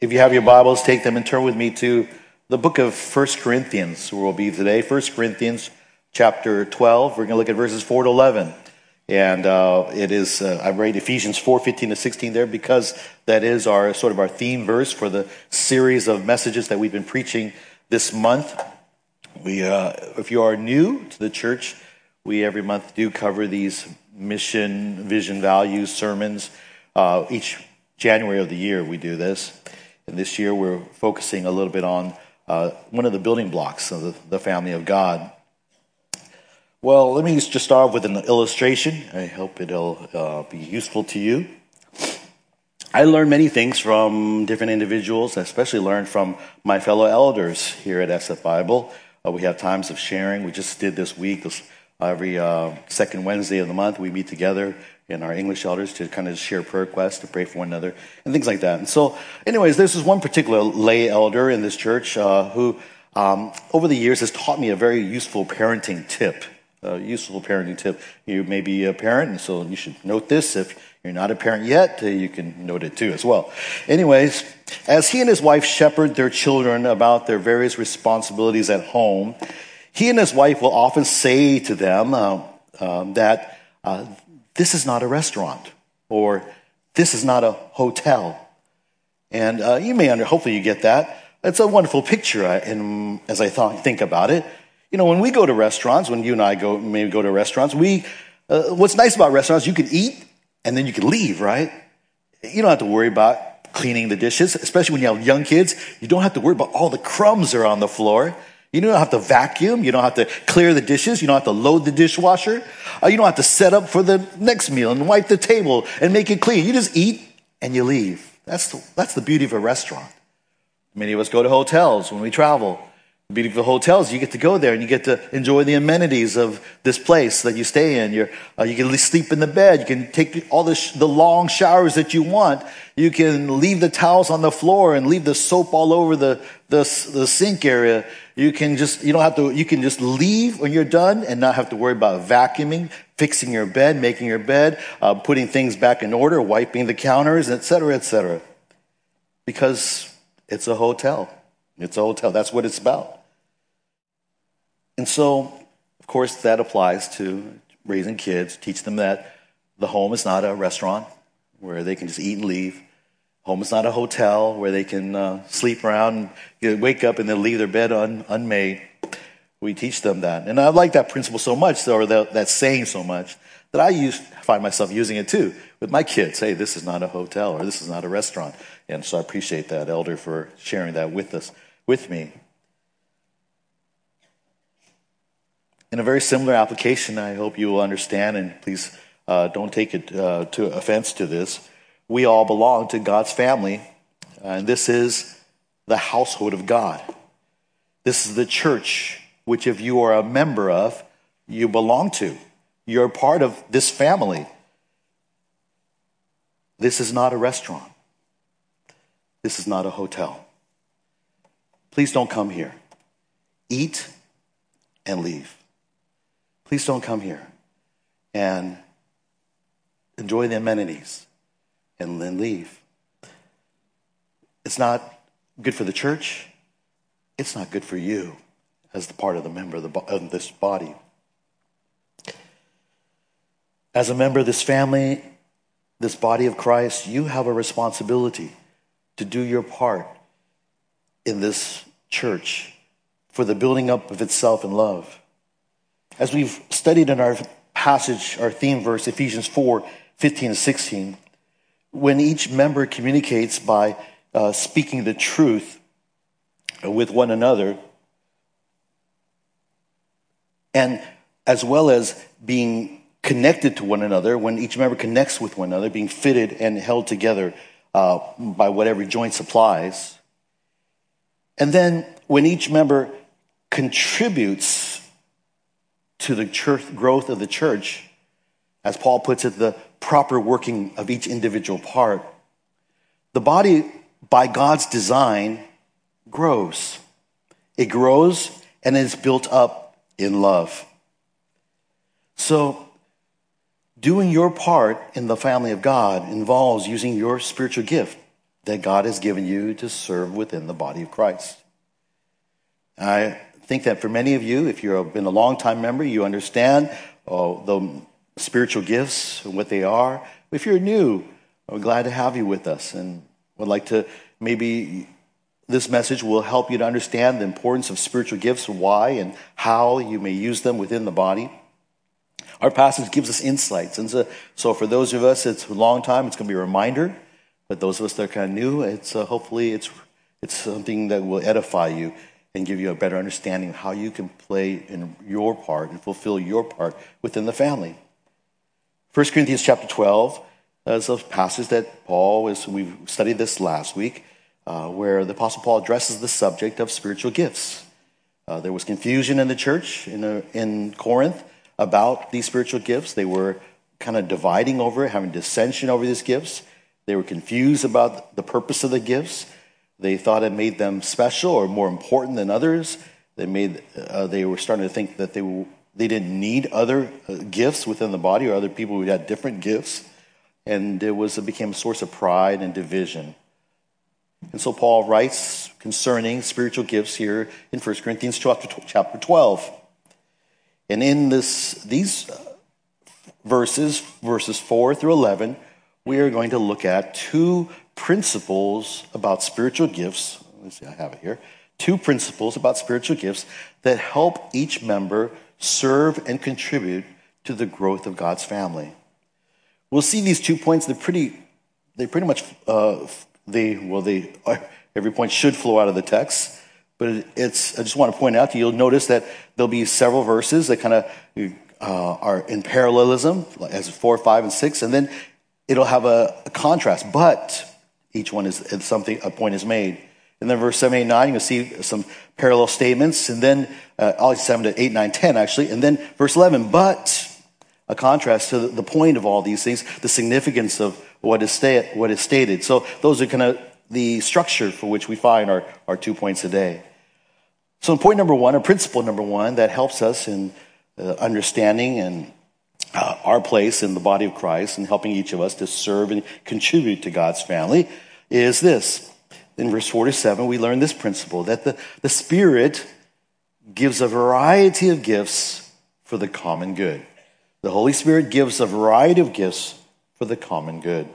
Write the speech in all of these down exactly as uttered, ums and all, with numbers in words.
If you have your Bibles, take them and turn with me to the book of First Corinthians, where we'll be today. First Corinthians chapter twelve. We're going to look at verses four to eleven. And uh, it is, uh, I read Ephesians four, fifteen to sixteen there because that is our sort of our theme verse for the series of messages that we've been preaching this month. We, uh, if you are new to the church, we every month do cover these mission, vision, values, sermons. Uh, each January of the year we do this. And this year we're focusing a little bit on uh, one of the building blocks of the, the family of God. Well, let me just start off with an illustration. I hope it'll uh, be useful to you. I learned many things from different individuals. I especially learned from my fellow elders here at S F Bible. Uh, we have times of sharing. We just did this week. This, every uh, second Wednesday of the month, we meet together in our English elders to kind of share prayer requests, to pray for one another, and things like that. And so, anyways, this is one particular lay elder in this church uh, who, um, over the years, has taught me a very useful parenting tip. A useful parenting tip. You may be a parent, and so you should note this. If you're not a parent yet, uh, you can note it too as well. Anyways, as he and his wife shepherd their children about their various responsibilities at home, he and his wife will often say to them uh, um, that uh, this is not a restaurant, or this is not a hotel. And uh, you may under, hopefully you get that. It's a wonderful picture uh, in, as I thought, think about it. You know, when we go to restaurants, when you and I go, maybe go to restaurants, we, uh, what's nice about restaurants, you can eat and then you can leave, right? You don't have to worry about cleaning the dishes, especially when you have young kids. You don't have to worry about all the crumbs that are on the floor. You don't have to vacuum. You don't have to clear the dishes. You don't have to load the dishwasher. Uh, you don't have to set up for the next meal and wipe the table and make it clean. You just eat and you leave. That's the, that's the beauty of a restaurant. Many of us go to hotels when we travel. The beauty of the hotels, you get to go there and you get to enjoy the amenities of this place that you stay in. You're, uh, you can sleep in the bed. You can take all the, sh- the long showers that you want. You can leave the towels on the floor and leave the soap all over the, the, the sink area. You can just, you don't have to, you can just leave when you're done and not have to worry about vacuuming, fixing your bed, making your bed, uh, putting things back in order, wiping the counters, et cetera, et cetera. Because it's a hotel. It's a hotel. That's what it's about. And so, of course, that applies to raising kids. Teach them that the home is not a restaurant where they can just eat and leave. Home is not a hotel where they can uh, sleep around and you know, wake up and then leave their bed un, unmade. We teach them that. And I like that principle so much, or that, that saying so much, that I use, find myself using it too with my kids. Hey, this is not a hotel or this is not a restaurant. And so I appreciate that, Elder, for sharing that with us, with me. In a very similar application, I hope you will understand, and please uh, don't take it uh, to offense to this. We all belong to God's family, and this is the household of God. This is the church, which if you are a member of, you belong to. You're part of this family. This is not a restaurant. This is not a hotel. Please don't come here. Eat and leave. Please don't come here and enjoy the amenities and then leave. It's not good for the church. It's not good for you as the part of the member of, the, of this body. As a member of this family, this body of Christ, you have a responsibility to do your part in this church for the building up of itself in love. As we've studied in our passage, our theme verse, Ephesians four, fifteen and sixteen, when each member communicates by uh, speaking the truth with one another, and as well as being connected to one another, when each member connects with one another, being fitted and held together uh, by what every joint supplies, and then when each member contributes to the church, growth of the church, as Paul puts it, the proper working of each individual part, the body, by God's design, grows. It grows and is built up in love. So, doing your part in the family of God involves using your spiritual gift, that God has given you to serve within the body of Christ. I think that for many of you, if you've been a long-time member, you understand oh, the spiritual gifts and what they are. If you're new, we're glad to have you with us, and would like to maybe this message will help you to understand the importance of spiritual gifts, why and how you may use them within the body. Our passage gives us insights, and so, so for those of us, it's a long time, it's going to be a reminder. But those of us that are kind of new, it's uh, hopefully it's it's something that will edify you and give you a better understanding of how you can play in your part and fulfill your part within the family. First Corinthians chapter twelve is a passage that Paul, is, we studied this last week, uh, where the Apostle Paul addresses the subject of spiritual gifts. Uh, there was confusion in the church in, uh, in Corinth about these spiritual gifts. They were kind of dividing over it, having dissension over these gifts. They were confused about the purpose of the gifts. They thought it made them special or more important than others. They made uh, they were starting to think that they were, they didn't need other uh, gifts within the body or other people who had different gifts, and it was it became a source of pride and division. And so Paul writes concerning spiritual gifts here in First Corinthians chapter twelve, and in this these verses, verses four through eleven. We are going to look at two principles about spiritual gifts. Let's see, I have it here. Two principles about spiritual gifts that help each member serve and contribute to the growth of God's family. We'll see these two points. They're pretty, they pretty much, uh, they well, they every point should flow out of the text. But it's. I just want to point out to you. You'll notice that there'll be several verses that kind of uh, are in parallelism, as four, five, and six, and then it'll have a, a contrast, but each one is something, a point is made. And then verse seven, eight, nine, you'll see some parallel statements. And then, uh, all seven to eight, nine, ten, actually. And then verse eleven, but a contrast to the, the point of all these things, the significance of what is, sta- what is stated. So those are kind of the structure for which we find our, our two points today. So in point number one, or principle number one, that helps us in uh, understanding and Uh, our place in the body of Christ and helping each of us to serve and contribute to God's family is this. In verse four to seven, we learn this principle, that the, the Spirit gives a variety of gifts for the common good. The Holy Spirit gives a variety of gifts for the common good.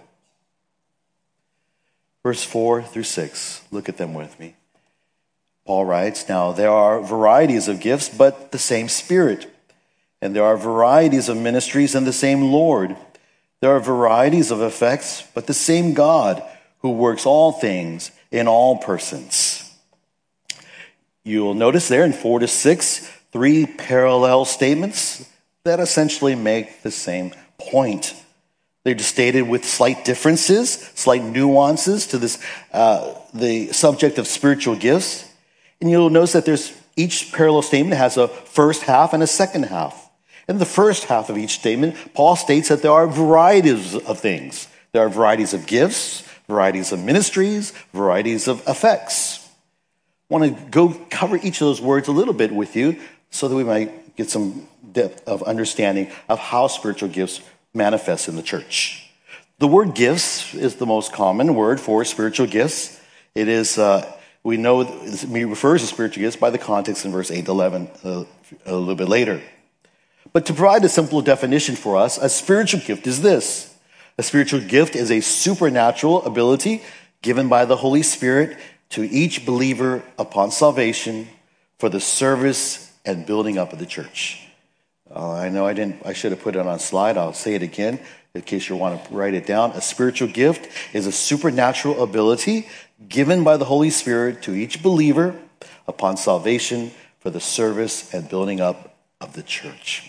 Verse four through six, look at them with me. Paul writes, now there are varieties of gifts, but the same Spirit. And there are varieties of ministries and the same Lord. There are varieties of effects, but the same God who works all things in all persons. You'll notice there in four to six, three parallel statements that essentially make the same point. They're just stated with slight differences, slight nuances to this, uh, the subject of spiritual gifts. And you'll notice that there's each parallel statement has a first half and a second half. In the first half of each statement, Paul states that there are varieties of things. There are varieties of gifts, varieties of ministries, varieties of effects. I want to go cover each of those words a little bit with you so that we might get some depth of understanding of how spiritual gifts manifest in the church. The word gifts is the most common word for spiritual gifts. It is, uh, we know, it refers to spiritual gifts by the context in verse eight to eleven, uh, a little bit later. But to provide a simple definition for us, a spiritual gift is this. A spiritual gift is a supernatural ability given by the Holy Spirit to each believer upon salvation for the service and building up of the church. Uh, I know I didn't. I should have put it on a slide. I'll say it again in case you want to write it down. A spiritual gift is a supernatural ability given by the Holy Spirit to each believer upon salvation for the service and building up of the church.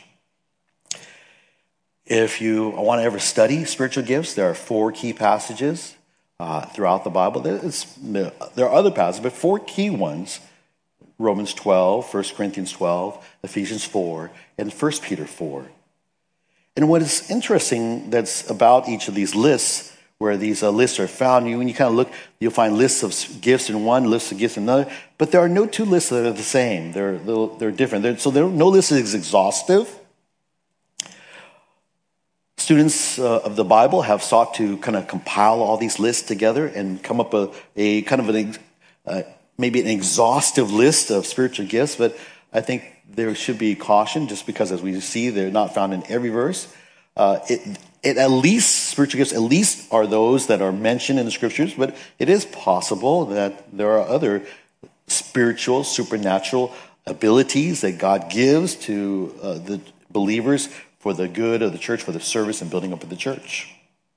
If you want to ever study spiritual gifts, there are four key passages uh, throughout the Bible. There's, there are other passages, but four key ones: Romans twelve, First Corinthians twelve, Ephesians four, and First Peter four. And what is interesting that's about each of these lists, where these uh, lists are found, you when you kind of look, you'll find lists of gifts in one, lists of gifts in another, but there are no two lists that are the same. They're they're different. They're, so there, no list is exhaustive. Students uh, of the Bible have sought to kind of compile all these lists together and come up with a, a kind of an uh, maybe an exhaustive list of spiritual gifts, but I think there should be caution just because, as we see, they're not found in every verse. Uh, it, it at least, spiritual gifts at least are those that are mentioned in the scriptures, but it is possible that there are other spiritual, supernatural abilities that God gives to uh, the believers for the good of the church, for the service and building up of the church.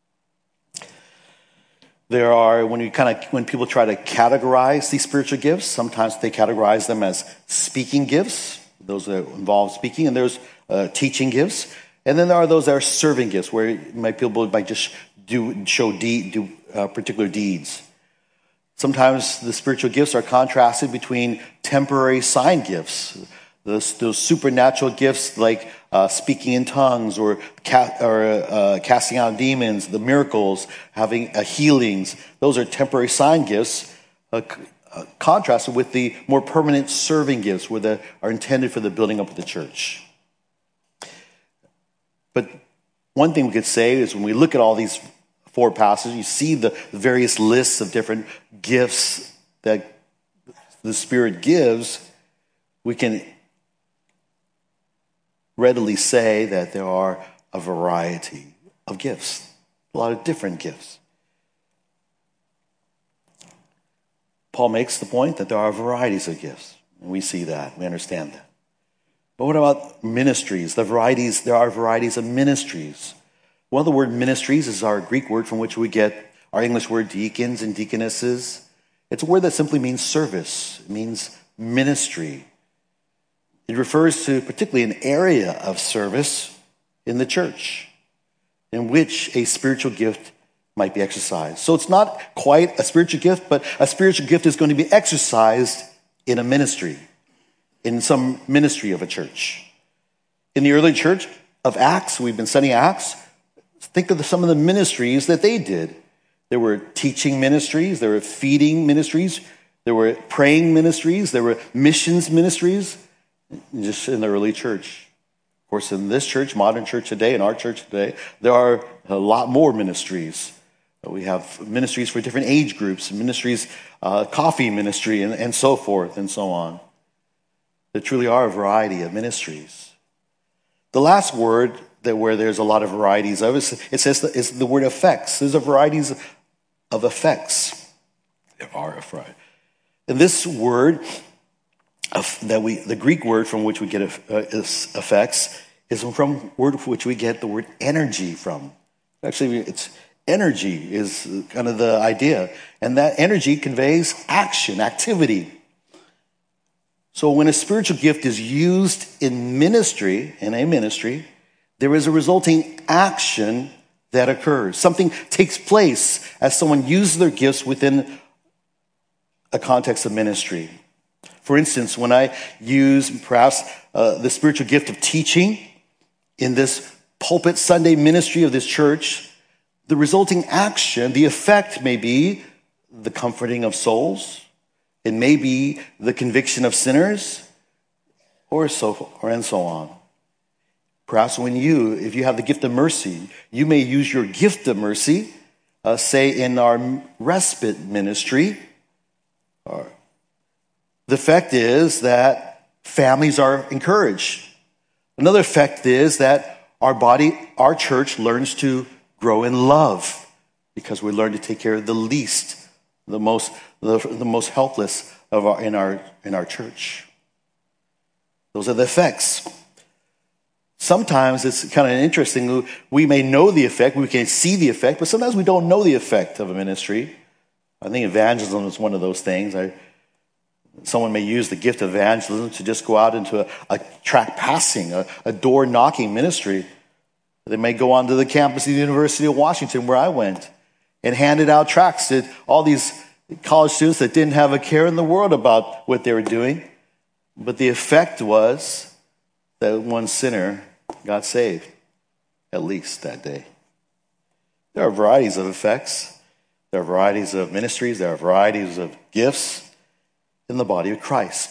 There are, when you kind of, when people try to categorize these spiritual gifts, sometimes they categorize them as speaking gifts, those that involve speaking, and there's uh, teaching gifts. And then there are those that are serving gifts, where my people might just do show de- do uh, particular deeds. Sometimes the spiritual gifts are contrasted between temporary sign gifts, those, those supernatural gifts like uh, speaking in tongues or, ca- or uh, casting out demons, the miracles, having uh, healings. Those are temporary sign gifts, uh, uh, contrasted with the more permanent serving gifts, where they are intended for the building up of the church. But one thing we could say is when we look at all these four passages, you see the various lists of different gifts that the Spirit gives, we can readily say that there are a variety of gifts, a lot of different gifts. Paul makes the point that there are varieties of gifts, and we see that, we understand that. But what about ministries? The varieties, there are varieties of ministries. One of the word ministries is our Greek word from which we get our English word deacons and deaconesses. It's a word that simply means service. It means ministry. It refers to particularly an area of service in the church in which a spiritual gift might be exercised. So it's not quite a spiritual gift, but a spiritual gift is going to be exercised in a ministry, in some ministry of a church. In the early church of Acts, we've been studying Acts, think of the, some of the ministries that they did. There were teaching ministries, there were feeding ministries, there were praying ministries, there were missions ministries, just in the early church. Of course, in this church, modern church today, in our church today, there are a lot more ministries. We have ministries for different age groups, ministries, uh, coffee ministry, and, and so forth and so on. There truly are a variety of ministries. The last word that where there's a lot of varieties of, it says that is the word effects. There's a varieties of effects. There are a variety. And this word that we, the Greek word from which we get effects, is from word from which we get the word energy from. Actually, it's energy is kind of the idea, and that energy conveys action, activity. So when a spiritual gift is used in ministry, in a ministry, there is a resulting action that occurs. Something takes place as someone uses their gifts within a context of ministry. For instance, when I use perhaps uh, the spiritual gift of teaching in this pulpit Sunday ministry of this church, the resulting action, the effect may be the comforting of souls. It may be the conviction of sinners, or so, or and so on. Perhaps when you, if you have the gift of mercy, you may use your gift of mercy, uh, say in our respite ministry. Or the effect is that families are encouraged. Another effect is that our body, our church learns to grow in love because we learn to take care of the least, the most, the, the most helpless of our, in our in our church. Those are the effects. Sometimes it's kind of interesting. We may know the effect, we can see the effect, but sometimes we don't know the effect of a ministry. I think evangelism is one of those things. I, someone may use the gift of evangelism to just go out into a, a tract passing, a, a door knocking ministry. They may go onto the campus of the University of Washington, where I went, and handed out tracts to all these college students that didn't have a care in the world about what they were doing. But the effect was that one sinner got saved, at least that day. There are varieties of effects. There are varieties of ministries. There are varieties of gifts in the body of Christ.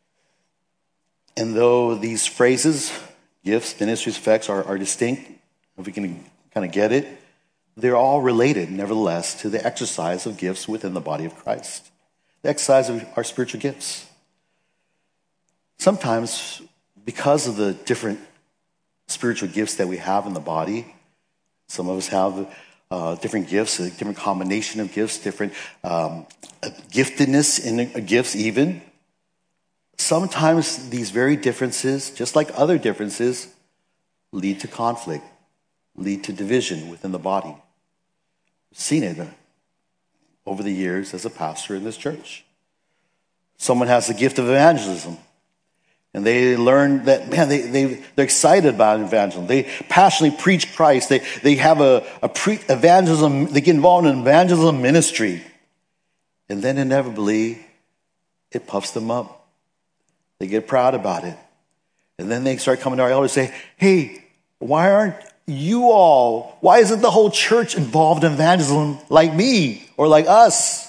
And though these phrases, gifts, ministries, effects, are, are distinct if we can kind of get it, they're all related, nevertheless, to the exercise of gifts within the body of Christ. The exercise of our spiritual gifts. Sometimes, because of the different spiritual gifts that we have in the body, some of us have uh, different gifts, a different combination of gifts, different um, giftedness in the gifts even. Sometimes these very differences, just like other differences, lead to conflict, lead to division within the body. I've seen it over the years as a pastor in this church. Someone has the gift of evangelism, and they learn that, man, they, they, they're excited about evangelism. They passionately preach Christ. They, they have a, a pre evangelism, they get involved in evangelism ministry. And then inevitably, it puffs them up. They get proud about it. And then they start coming to our elders and say, hey, why aren't you all, why isn't the whole church involved in evangelism like me or like us?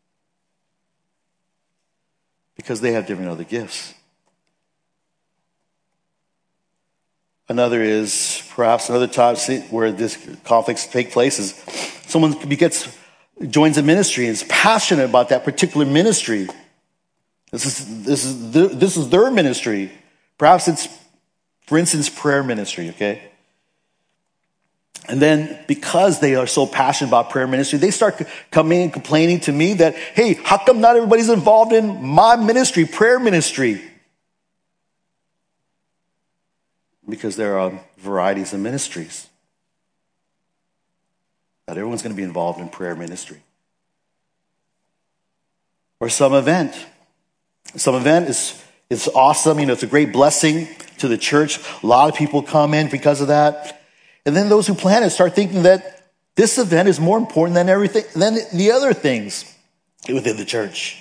Because they have different other gifts. Another is, perhaps another time where this conflicts take place is someone gets, joins a ministry and is passionate about that particular ministry. This is, this is, the, this is their ministry. Perhaps it's, for instance, prayer ministry, okay? And then because they are so passionate about prayer ministry, they start coming and complaining to me that, hey, how come not everybody's involved in my ministry, prayer ministry? Because there are varieties of ministries. Not everyone's going to be involved in prayer ministry. Or some event. Some event is, is awesome. You know, it's a great blessing to the church. A lot of people come in because of that. And then those who plan it start thinking that this event is more important than everything, than the other things within the church.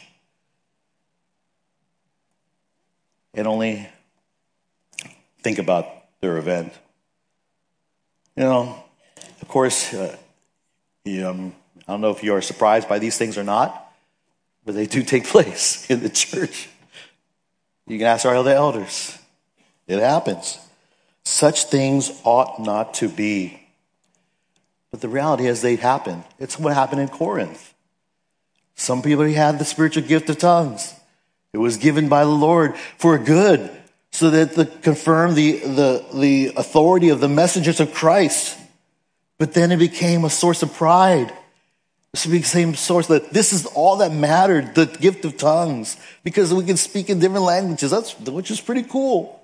And only think about their event. You know, of course, uh, you know, I don't know if you are surprised by these things or not, but they do take place in the church. You can ask our other elders. It happens. Such things ought not to be. But the reality is they happen. It's what happened in Corinth. Some people had the spiritual gift of tongues. It was given by the Lord for good, so that to confirm the, the, the authority of the messengers of Christ. But then it became a source of pride. It became a source that this is all that mattered, the gift of tongues, because we can speak in different languages, that's, which is pretty cool.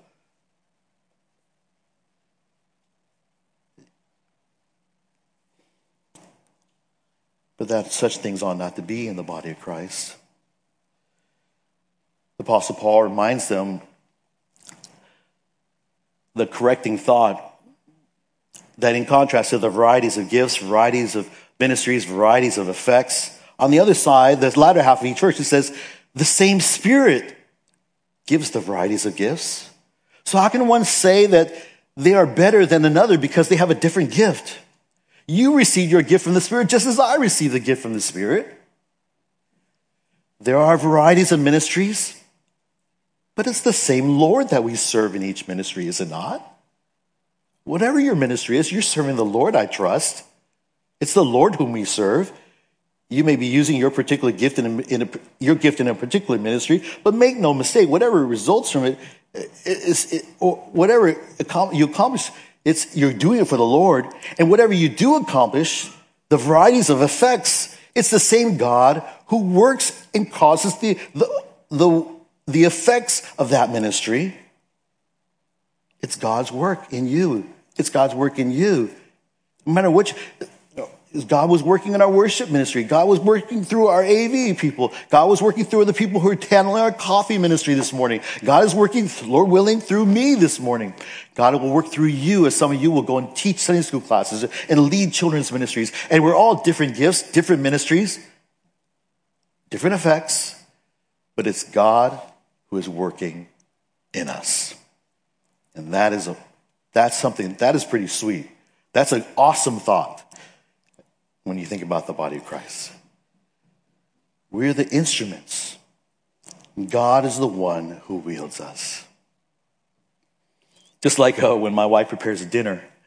But that such things ought not to be in the body of Christ. The Apostle Paul reminds them the correcting thought that in contrast to the varieties of gifts, varieties of ministries, varieties of effects, on the other side, the latter half of each verse, it says, the same Spirit gives the varieties of gifts. So how can one say that they are better than another because they have a different gift? You receive your gift from the Spirit just as I receive the gift from the Spirit. There are varieties of ministries, but it's the same Lord that we serve in each ministry, is it not? Whatever your ministry is, you're serving the Lord, I trust. It's the Lord whom we serve. You may be using your particular gift in, a, in a, your gift in a particular ministry, but make no mistake, whatever results from it, is, it, or whatever you accomplish, it's you're doing it for the Lord. And whatever you do accomplish, the varieties of effects, it's the same God who works and causes the the the, the effects of that ministry. It's God's work in you. It's God's work in you. No matter which, God was working in our worship ministry. God was working through our A V people. God was working through the people who are handling our coffee ministry this morning. God is working, Lord willing, through me this morning. God will work through you, as some of you will go and teach Sunday school classes and lead children's ministries. And we're all different gifts, different ministries, different effects, but it's God who is working in us. And that is a, that's something, that is pretty sweet. That's an awesome thought when you think about the body of Christ. We're the instruments. God is the one who wields us. Just like uh, when my wife prepares a dinner,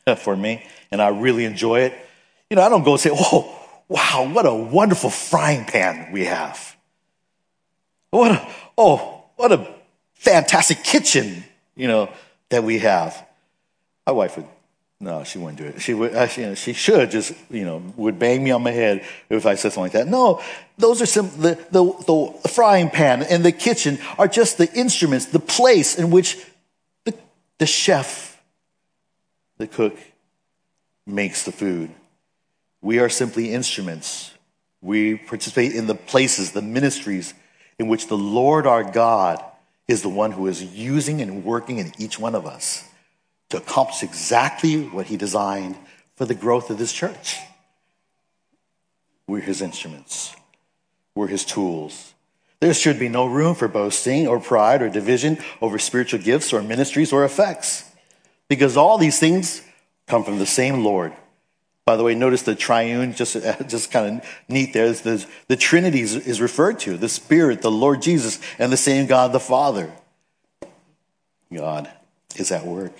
for me, and I really enjoy it. You know, I don't go say, oh, wow, what a wonderful frying pan we have. What a, oh, what a fantastic kitchen, you know, that we have. My wife would, no, she wouldn't do it. She would, actually, you know, she should just, you know, would bang me on my head if I said something like that. No, those are some, the, the, the frying pan and the kitchen are just the instruments, the place in which the, the chef, the cook, makes the food. We are simply instruments. We participate in the places, the ministries in which the Lord our God is the one who is using and working in each one of us to accomplish exactly what he designed for the growth of this church. We're his instruments. We're his tools. There should be no room for boasting or pride or division over spiritual gifts or ministries or effects, because all these things come from the same Lord. By the way, notice the triune, just, just kind of neat there. The, the Trinity is, is referred to, the Spirit, the Lord Jesus, and the same God, the Father. God is at work.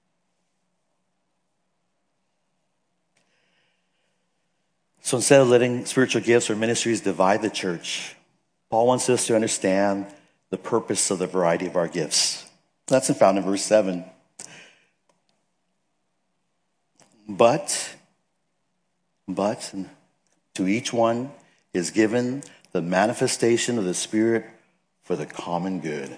So instead of letting spiritual gifts or ministries divide the church, Paul wants us to understand the purpose of the variety of our gifts. That's found in verse seven. But, but to each one is given the manifestation of the Spirit for the common good.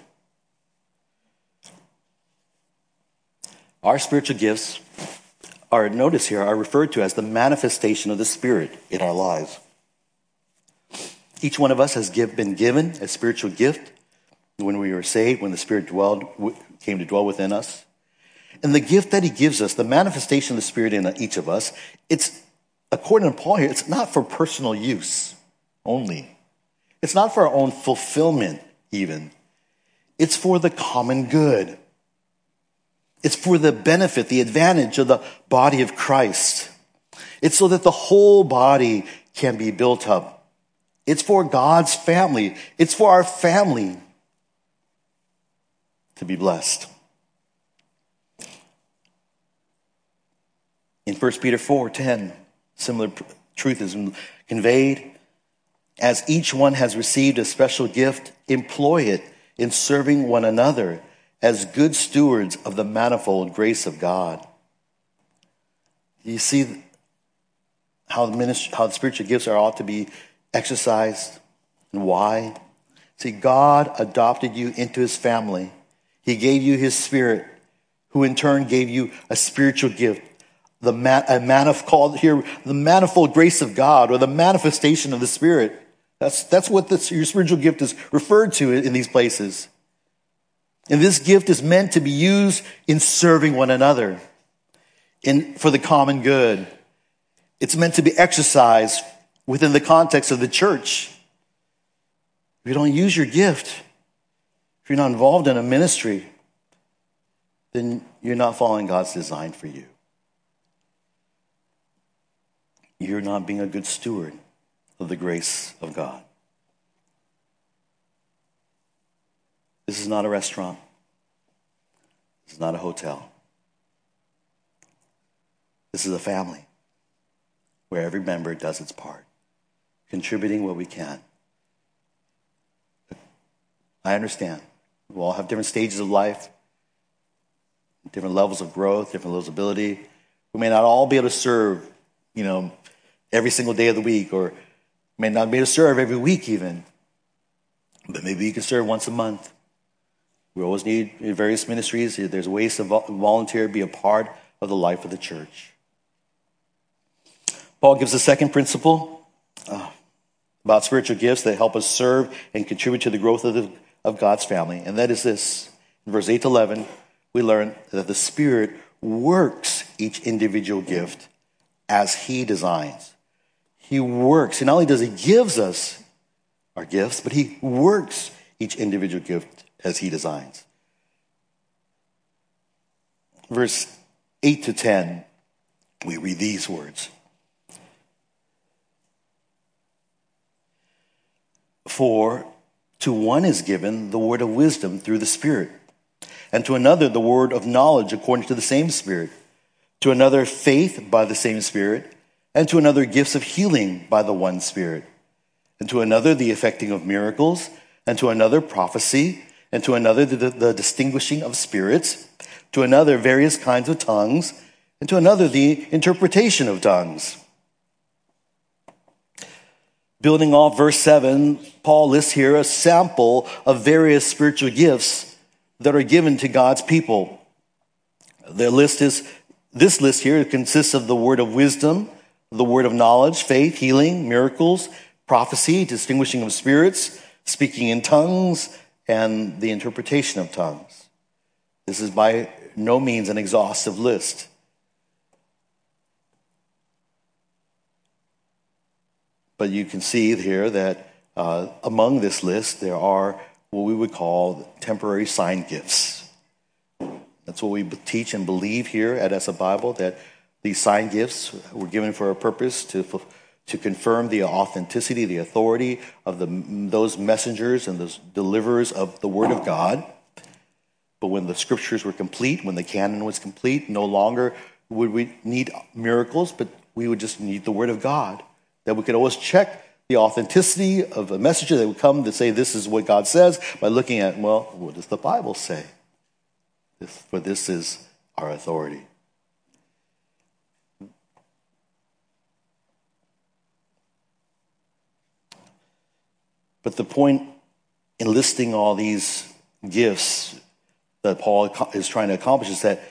Our spiritual gifts are, notice here, are referred to as the manifestation of the Spirit in our lives. Each one of us has give, been given a spiritual gift when we were saved, when the Spirit dwelled, came to dwell within us. And the gift that he gives us, the manifestation of the Spirit in each of us, it's, according to Paul here, it's not for personal use only. It's not for our own fulfillment even. It's for the common good. It's for the benefit, the advantage of the body of Christ. It's so that the whole body can be built up. It's for God's family. It's for our family to be blessed. In First Peter four ten, similar truth is conveyed. As each one has received a special gift, employ it in serving one another as good stewards of the manifold grace of God. You see how the, ministry, how the spiritual gifts are ought to be exercised and why? See, God adopted you into his family. He gave you his Spirit, who in turn gave you a spiritual gift. The man, a manif- called here the manifold grace of God, or the manifestation of the Spirit. That's, that's what this, your spiritual gift is referred to in, in these places. And this gift is meant to be used in serving one another, in, for the common good. It's meant to be exercised within the context of the church. If you don't use your gift, if you're not involved in a ministry, then you're not following God's design for you. You're not being a good steward of the grace of God. This is not a restaurant. This is not a hotel. This is a family where every member does its part, contributing what we can. I understand. We all have different stages of life, different levels of growth, different levels of ability. We may not all be able to serve, you know, every single day of the week, or may not be able to serve every week even. But maybe you can serve once a month. We always need various ministries. There's ways to volunteer, be a part of the life of the church. Paul gives a second principle uh, about spiritual gifts that help us serve and contribute to the growth of, the, of God's family. And that is this. In verse eight to eleven, we learn that the Spirit works each individual gift as he designs. He works. And not only does he gives us our gifts, but he works each individual gift as he designs. Verse eight to ten, we read these words. For to one is given the word of wisdom through the Spirit, and to another the word of knowledge according to the same Spirit. to another faith by the same Spirit, and to another gifts of healing by the one Spirit, and to another the effecting of miracles, and to another prophecy, and to another the, the distinguishing of spirits, to another various kinds of tongues, and to another the interpretation of tongues. Building off verse seven, Paul lists here a sample of various spiritual gifts that are given to God's people. The list is, this list here consists of the word of wisdom, the word of knowledge, faith, healing, miracles, prophecy, distinguishing of spirits, speaking in tongues, and the interpretation of tongues. This is by no means an exhaustive list. But you can see here that uh, among this list, there are what we would call temporary sign gifts. That's what we teach and believe here at Essa Bible, that these sign gifts were given for a purpose to, to confirm the authenticity, the authority of the, those messengers and those deliverers of the Word of God. But when the scriptures were complete, when the canon was complete, no longer would we need miracles, but we would just need the Word of God. That we could always check the authenticity of a messenger that would come to say this is what God says by looking at, well, what does the Bible say? This, for this is our authority. But the point in listing all these gifts that Paul is trying to accomplish is that,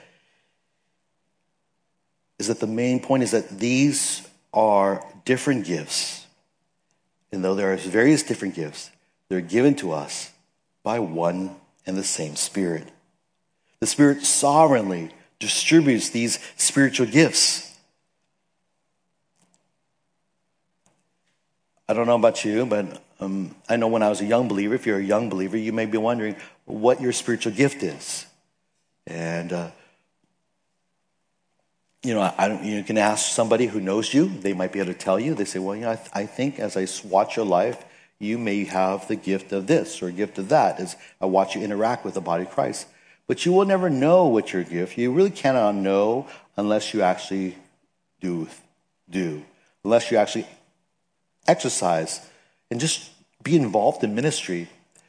is that the main point is that these are different gifts. And though there are various different gifts, they're given to us by one and the same Spirit. The Spirit sovereignly distributes these spiritual gifts. I don't know about you, but um, I know when I was a young believer, if you're a young believer, you may be wondering what your spiritual gift is. And, uh, you know, I don't, you can ask somebody who knows you. They might be able to tell you. They say, well, you know, I, th- I think as I watch your life, you may have the gift of this or gift of that as I watch you interact with the body of Christ. But you will never know what your gift. You really cannot know unless you actually do, do, unless you actually exercise and just be involved in ministry.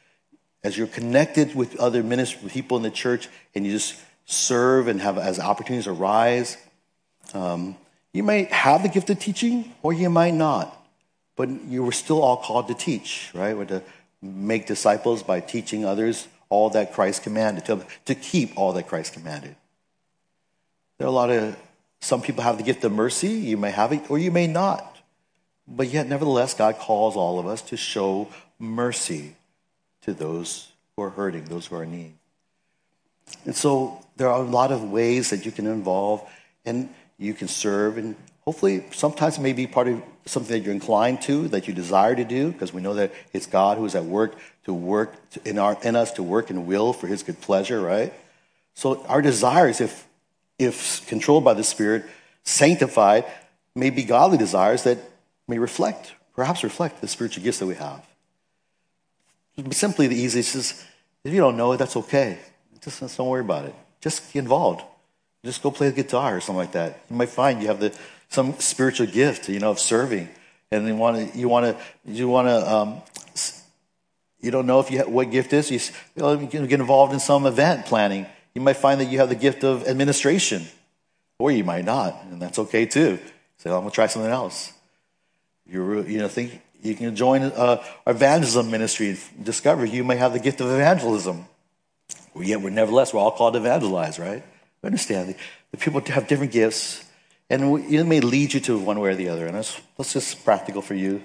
As you're connected with other ministry people in the church and you just serve and have as opportunities arise, um, you may have the gift of teaching or you might not. But you were still all called to teach, right? We're to make disciples by teaching others all that Christ commanded, to, to keep all that Christ commanded. There are a lot of, some people have the gift of mercy. You may have it or you may not. But yet, nevertheless, God calls all of us to show mercy to those who are hurting, those who are in need. And so there are a lot of ways that you can involve and you can serve. And hopefully, sometimes it may be part of something that you're inclined to, that you desire to do, because we know that it's God who is at work to work in, our, in us to work and will for his good pleasure, right? So our desires, if, if controlled by the Spirit, sanctified, may be godly desires that may reflect, perhaps reflect the spiritual gifts that we have. Simply the easiest is, if you don't know it, that's okay. Just, just don't worry about it. Just get involved. Just go play the guitar or something like that. You might find you have the some spiritual gift, you know, of serving, and you want to, you want to, you want to, um, you don't know if you have, what gift is. You, you know, you can get involved in some event planning. You might find that you have the gift of administration, or you might not, and that's okay too. Say, oh, I'm gonna try something else. You you know think you can join uh, our evangelism ministry and discover you may have the gift of evangelism. Well, yet we're nevertheless we're all called to evangelize, right? We understand the, the people have different gifts. And it may lead you to one way or the other. And that's, that's just practical for you.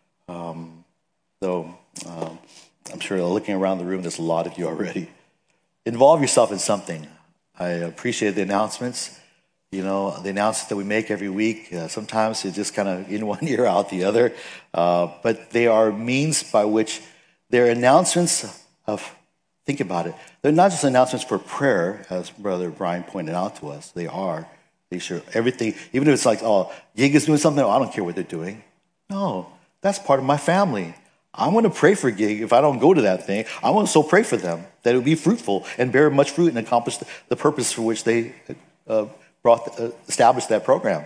Um, though um, I'm sure looking around the room, there's a lot of you already. Involve yourself in something. I appreciate the announcements. You know, the announcements that we make every week. Uh, sometimes it's just kind of in one ear, out the other. Uh, but they are means by which they're announcements of, think about it. They're not just announcements for prayer, as Brother Brian pointed out to us. They are. They sure everything, even if it's like, oh, Gig is doing something, oh, I don't care what they're doing. No, that's part of my family. I want to pray for Gig. If I don't go to that thing, I want to so pray for them that it will be fruitful and bear much fruit and accomplish the, the purpose for which they uh, brought, uh, established that program.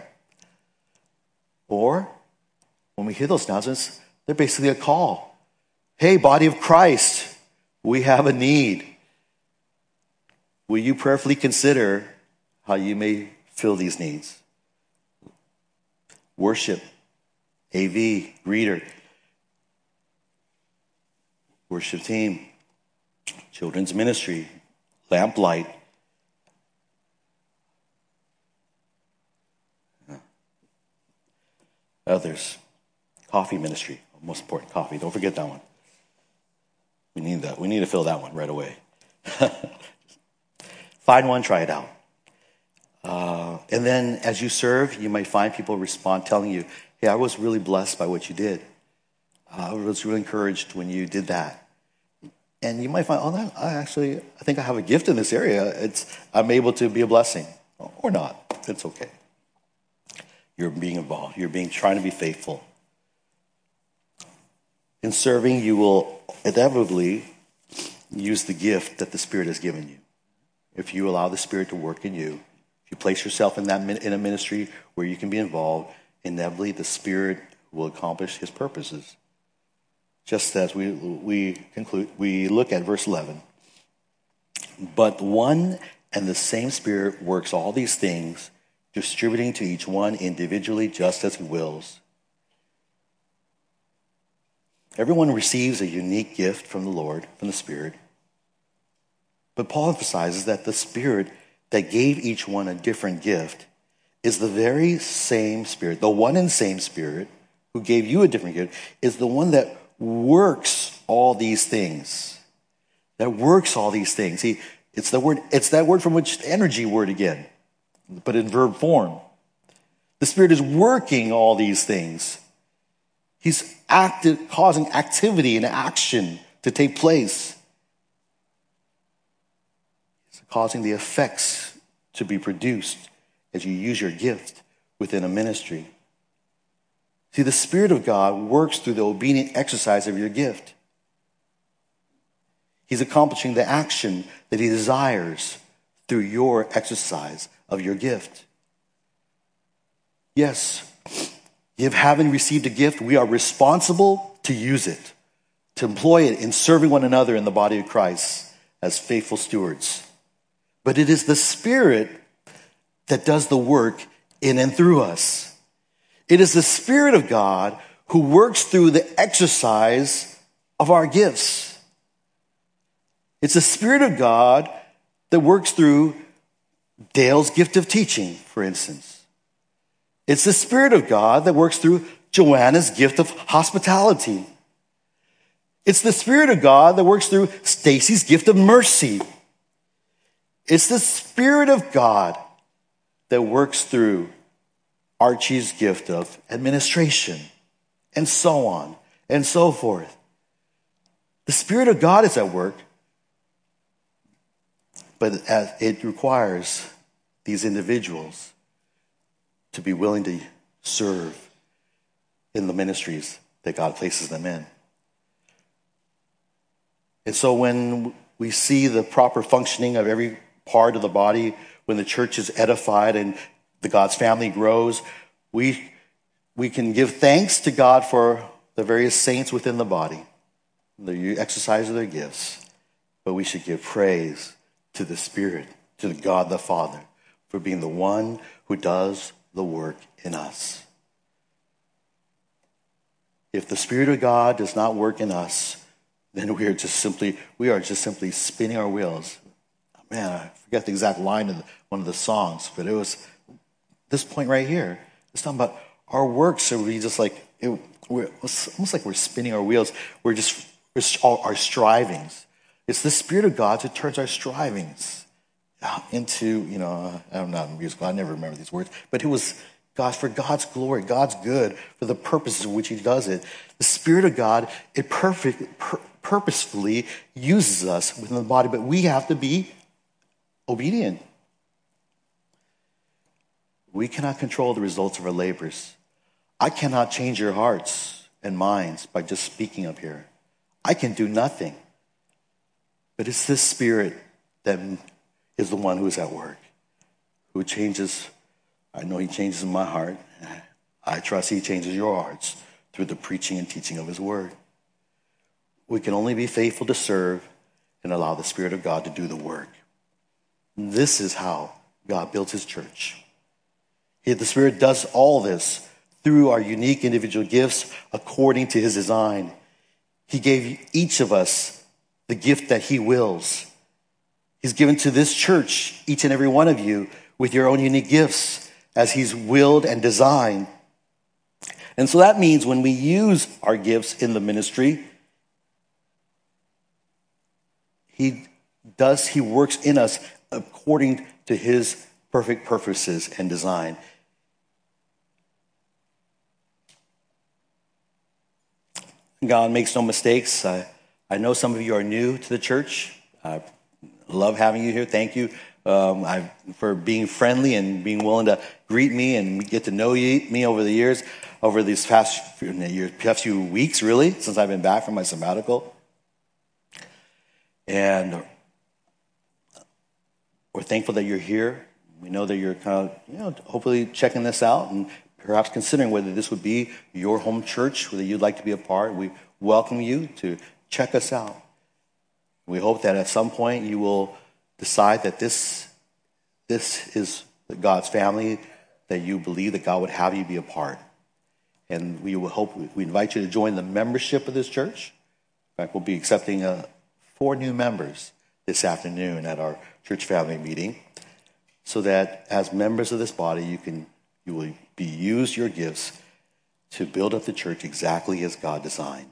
Or when we hear those announcements, they're basically a call. Hey, body of Christ, we have a need. Will you prayerfully consider how you may fill these needs? Worship, A V, greeter, worship team, children's ministry, lamplight. Others, coffee ministry, most important, coffee. Don't forget that one. We need that. We need to fill that one right away. Find one, try it out. Uh, and then as you serve, you might find people respond telling you, hey, I was really blessed by what you did. Uh, I was really encouraged when you did that. And you might find, oh, that, I actually, I think I have a gift in this area. It's, I'm able to be a blessing. Or not. It's okay. You're being involved. You're being trying to be faithful. In serving, you will inevitably use the gift that the Spirit has given you. If you allow the Spirit to work in you, if you place yourself in that in a ministry where you can be involved, inevitably the Spirit will accomplish His purposes. Just as we we conclude, we look at verse eleven. But one and the same Spirit works all these things, distributing to each one individually just as He wills. Everyone receives a unique gift from the Lord, from the Spirit. But Paul emphasizes that the Spirit that gave each one a different gift is the very same Spirit, the one and same Spirit who gave you a different gift, is the one that works all these things. That works all these things. He, it's the word, it's that word from which energy word again, but in verb form. The Spirit is working all these things. He's active, causing activity and action to take place. He's causing the effects to be produced as you use your gift within a ministry. See, the Spirit of God works through the obedient exercise of your gift. He's accomplishing the action that He desires through your exercise of your gift. Yes, if having received a gift, we are responsible to use it, to employ it in serving one another in the body of Christ as faithful stewards. But it is the Spirit that does the work in and through us. It is the Spirit of God who works through the exercise of our gifts. It's the Spirit of God that works through Dale's gift of teaching, for instance. It's the Spirit of God that works through Joanna's gift of hospitality. It's the Spirit of God that works through Stacy's gift of mercy. It's the Spirit of God that works through Archie's gift of administration, and so on and so forth. The Spirit of God is at work, but it requires these individuals to be willing to serve in the ministries that God places them in. And so when we see the proper functioning of every part of the body, when the church is edified and the God's family grows, we, we can give thanks to God for the various saints within the body, the exercise of their gifts. But we should give praise to the Spirit, to the God the Father, for being the one who does the work in us. If the Spirit of God does not work in us, then we are just simply we are just simply spinning our wheels. Man, I forget the exact line of one of the songs, but it was this point right here. It's talking about our works. So we just like it, we're it's almost like we're spinning our wheels. We're just we're, our strivings. It's the Spirit of God that turns our strivings into, you know, I'm not musical, I never remember these words, but it was God, for God's glory, God's good, for the purposes of which He does it. The Spirit of God, it perfect, pur- purposefully uses us within the body, but we have to be obedient. We cannot control the results of our labors. I cannot change your hearts and minds by just speaking up here. I can do nothing. But it's this Spirit that is the one who is at work, who changes, I know he changes my heart. I trust he changes your hearts through the preaching and teaching of his word. We can only be faithful to serve and allow the Spirit of God to do the work. This is how God builds his church. The Spirit does all this through our unique individual gifts according to his design. He gave each of us the gift that he wills. He's given to this church, each and every one of you, with your own unique gifts as he's willed and designed. And so that means when we use our gifts in the ministry, he does, he works in us according to his perfect purposes and design. God makes no mistakes. I, I know some of you are new to the church. I love having you here. Thank you um, I, for being friendly and being willing to greet me and get to know you, me over the years, over these past few, years, past few weeks, really, since I've been back from my sabbatical. And we're thankful that you're here. We know that you're kind of, you know, hopefully checking this out and perhaps considering whether this would be your home church, whether you'd like to be a part. We welcome you to check us out. We hope that at some point you will decide that this, this is God's family, that you believe that God would have you be a part. And we will hope, we invite you to join the membership of this church. In fact, we'll be accepting uh, four new members this afternoon at our church family meeting, so that as members of this body, you can you will be use your gifts to build up the church exactly as God designed.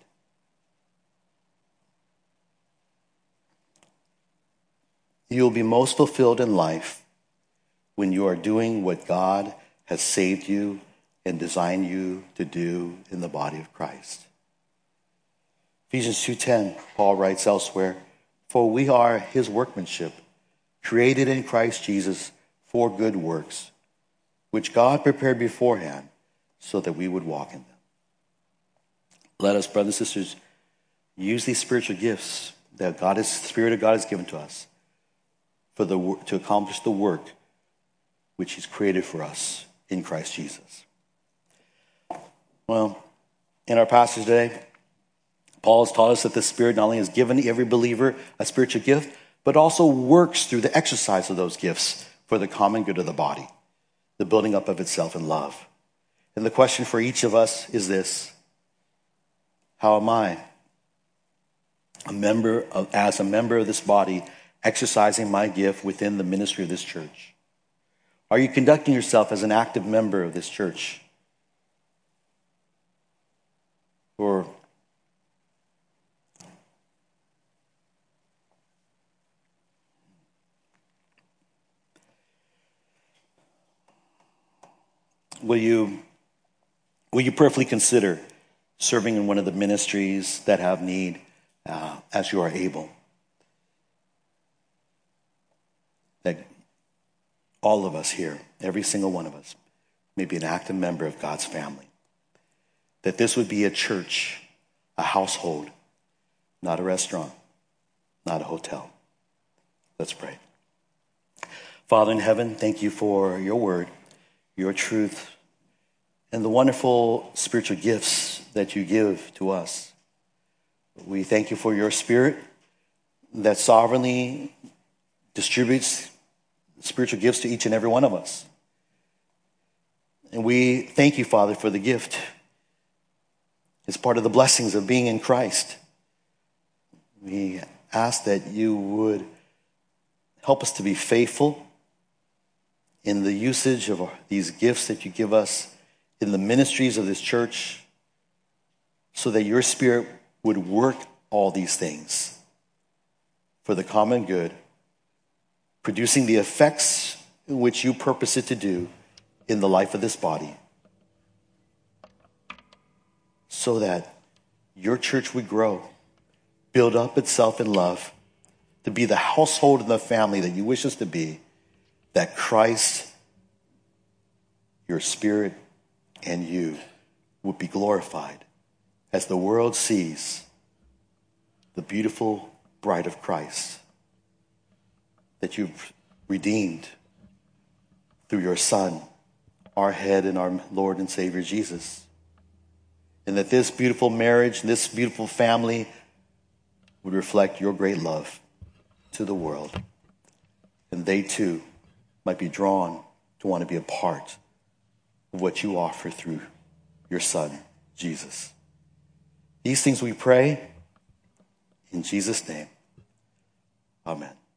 You will be most fulfilled in life when you are doing what God has saved you and designed you to do in the body of Christ. Ephesians two ten, Paul writes elsewhere, "For we are his workmanship, created in Christ Jesus for good works, which God prepared beforehand so that we would walk in them." Let us, brothers and sisters, use these spiritual gifts that God is, the Spirit of God has given to us for the to accomplish the work which he's created for us in Christ Jesus. Well, in our passage today, Paul has taught us that the Spirit not only has given every believer a spiritual gift, but also works through the exercise of those gifts for the common good of the body, the building up of itself in love. And the question for each of us is this: how am I, a member of, as a member of this body, exercising my gift within the ministry of this church? Are you conducting yourself as an active member of this church? Or will you will you prayerfully consider serving in one of the ministries that have need uh, as you are able? That all of us here, every single one of us, may be an active member of God's family. That this would be a church, a household, not a restaurant, not a hotel. Let's pray. Father in heaven, thank you for your word, your truth, and the wonderful spiritual gifts that you give to us. We thank you for your Spirit that sovereignly distributes spiritual gifts to each and every one of us. And we thank you, Father, for the gift. It's part of the blessings of being in Christ. We ask that you would help us to be faithful in the usage of these gifts that you give us in the ministries of this church, so that your Spirit would work all these things for the common good, producing the effects in which you purpose it to do in the life of this body, so that your church would grow, build up itself in love, to be the household and the family that you wish us to be, that Christ, your Spirit, and you would be glorified as the world sees the beautiful bride of Christ that you've redeemed through your Son, our head and our Lord and Savior Jesus. And that this beautiful marriage, this beautiful family would reflect your great love to the world. And they too might be drawn to want to be a part of what you offer through your Son, Jesus. These things we pray in Jesus' name. Amen.